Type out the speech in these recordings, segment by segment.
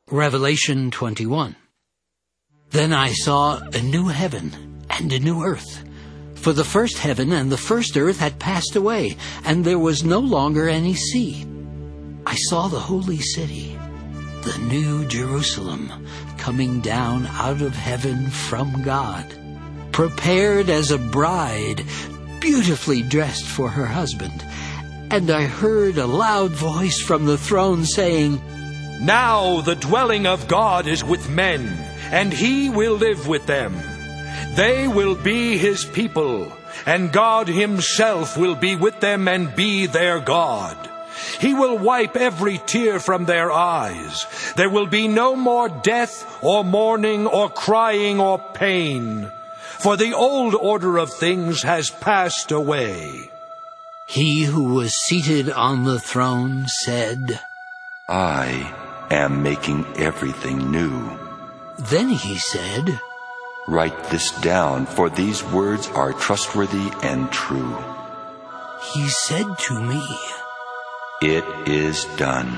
Revelation 21. Then I saw a new heaven and a new earth. For the first heaven and the first earth had passed away, and there was no longer any sea. I saw the holy city, the new Jerusalem, coming down out of heaven from God, prepared as a bride, beautifully dressed for her husband. And I heard a loud voice from the throne saying, Now the dwelling of God is with men, and He will live with them. They will be His people, and God Himself will be with them and be their God. He will wipe every tear from their eyes. There will be no more death or mourning or crying or pain, for the old order of things has passed away. He who was seated on the throne said, I am making everything new. Then He said, Write this down, for these words are trustworthy and true. He said to me, It is done.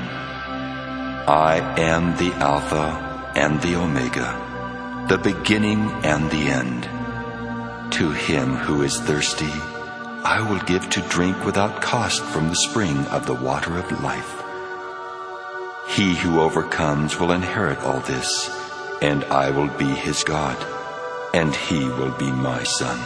I am the Alpha and the Omega, the beginning and the end. To him who is thirsty, I will give to drink without cost from the spring of the water of life. He who overcomes will inherit all this, and I will be his God, and he will be my son.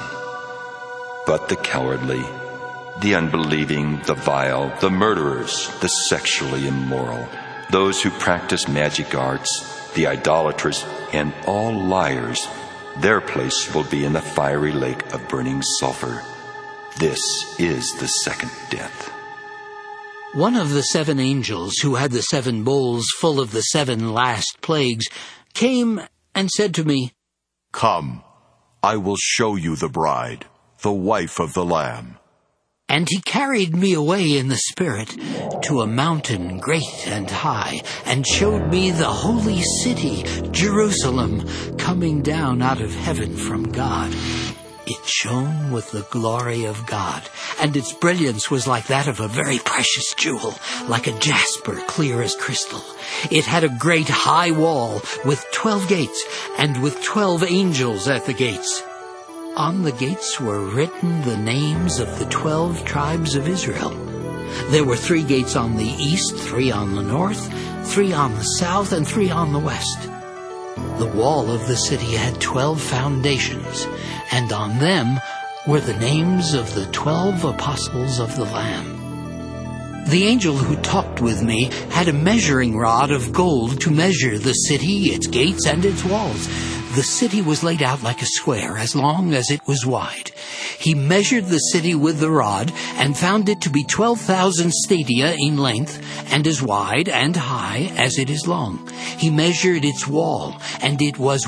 But the cowardly, the unbelieving, the vile, the murderers, the sexually immoral, those who practice magic arts, the idolaters, and all liars, their place will be in the fiery lake of burning sulfur. This is the second death. One of the 7 angels who had the 7 bowls full of the 7 last plagues came and said to me, Come, I will show you the bride, the wife of the Lamb. And he carried me away in the Spirit to a mountain great and high, and showed me the holy city, Jerusalem, coming down out of heaven from God. It shone with the glory of God, and its brilliance was like that of a very precious jewel, like a jasper clear as crystal. It had a great high wall with 12 gates, and with 12 angels at the gates. On the gates were written the names of the 12 tribes of Israel. There were 3 gates on the east, 3 on the north, 3 on the south, and 3 on the west. The wall of the city had 12 foundations, and on them were the names of the 12 apostles of the Lamb. The angel who talked with me had a measuring rod of gold to measure the city, its gates, and its walls. The city was laid out like a square, as long as it was wide. He measured the city with the rod, and found it to be 12,000 stadia in length, and as wide and high as it is long. He measured its wall, and it was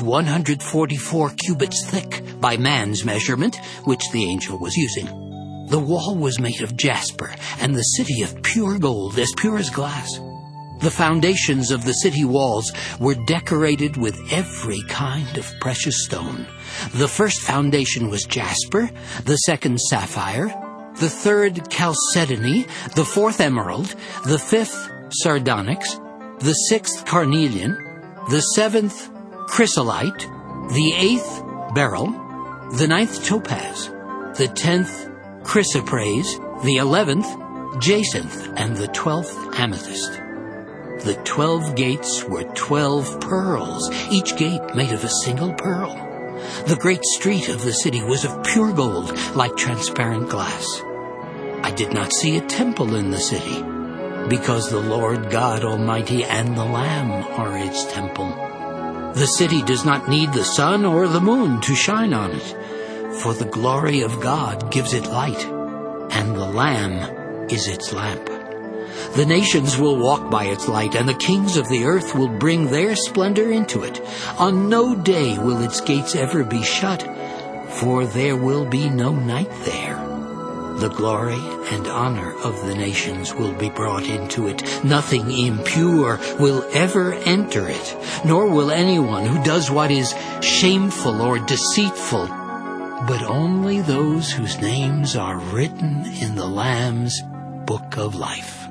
144 cubits thick by man's measurement, which the angel was using. The wall was made of jasper, and the city of pure gold, as pure as glass. The foundations of the city walls were decorated with every kind of precious stone. The first foundation was jasper, the second sapphire, the third chalcedony, the fourth emerald, the fifth sardonyx, the sixth carnelian, the seventh chrysolite, the eighth beryl, the ninth topaz, the 10th chrysoprase, the 11th jacinth, and the 12th amethyst. The 12 gates were 12 pearls, each gate made of a single pearl. The great street of the city was of pure gold, like transparent glass. I did not see a temple in the city, because the Lord God Almighty and the Lamb are its temple. The city does not need the sun or the moon to shine on it, for the glory of God gives it light, and the Lamb is its lamp. The nations will walk by its light, and the kings of the earth will bring their splendor into it. On no day will its gates ever be shut, for there will be no night there. The glory and honor of the nations will be brought into it. Nothing impure will ever enter it, nor will anyone who does what is shameful or deceitful, but only those whose names are written in the Lamb's book of life.